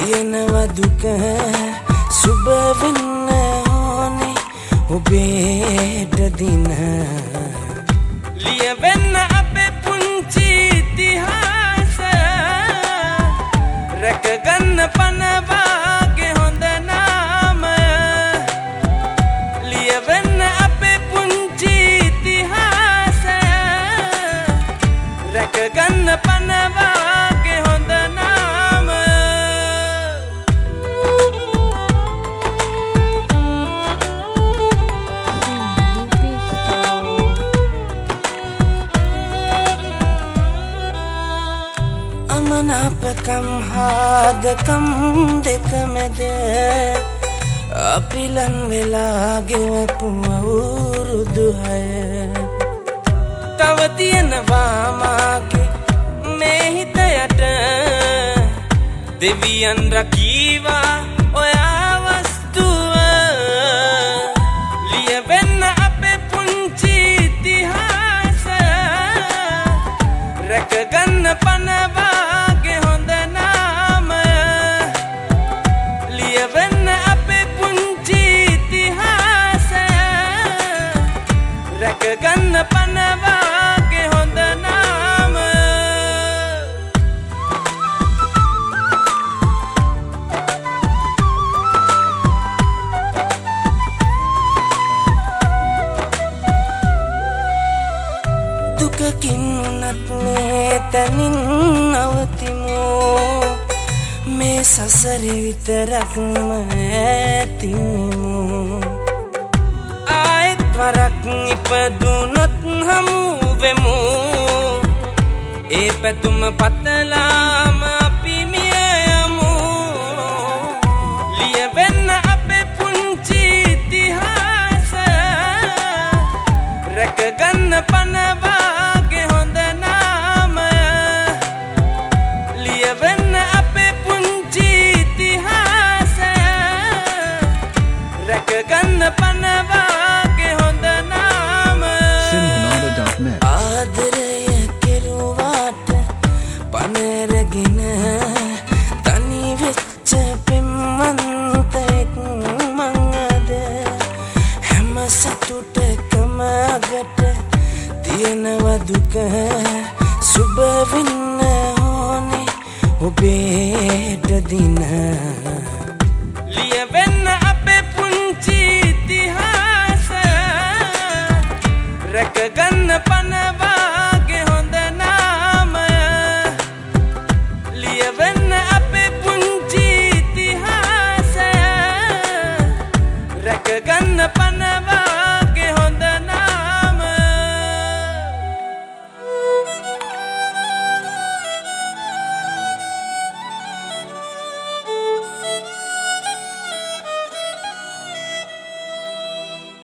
තියෙනවා දුක සුබ වෙන්න ඕනේ ඔබේට දින ලියවෙන්න අපේ පුංචි ඉතිහාසය රැකගන්න පනවාගේ හොඳ නාමය ලියවෙන්න අපේ පුංචි ඉතිහාසය රැකගන්න පනවාගේ හොඳ නාමය අමනාපකම් හාදකම් දෙක මැද අපිලන් වෙලා ගෙවපු අවුරුදු 6 තව තියෙනවා මාගේ මේ හිත යට දෙවියන් රකීවා ඔයා වස්තුව ලියවෙන්න අපේ පුංචි ඉතිහාසය රැකගන්න පනවාගේ හොඳ නාමය ලියවෙන්න අපේ පුංචි ඉතිහාසය රැකගන්න පනවාගේ හොඳ නාමය දුකකින් උනත් මේ තනින් නවතිමු මේ සසරේ විතරක්ම ඇතිමු ආයෙත් වරක් ඉපදුනොත් හමු වෙමු ඒ පැතුම පතලාම අපි මිය යමු ලියවෙන්න අපේ පුංචි ඉතිහාසය රැකගන්න පනවාගේ හොඳ නාමය ලියවෙන්න අපේ පුංචි ඉතිහාසය රැකගන්න පනවාගේ හොඳ නාමය ආදරය කෙරුවාට පනරගෙන තනි වෙච්ච පෙම්වන්තෙක් මං අද හැම සතුටකම අගට තියෙනවා දුක සුබ වෙන්න ඕනේ ඔබේට දින ලියවෙන්න අපේ පුංචි ඉතිහාසය රැකගන්න පන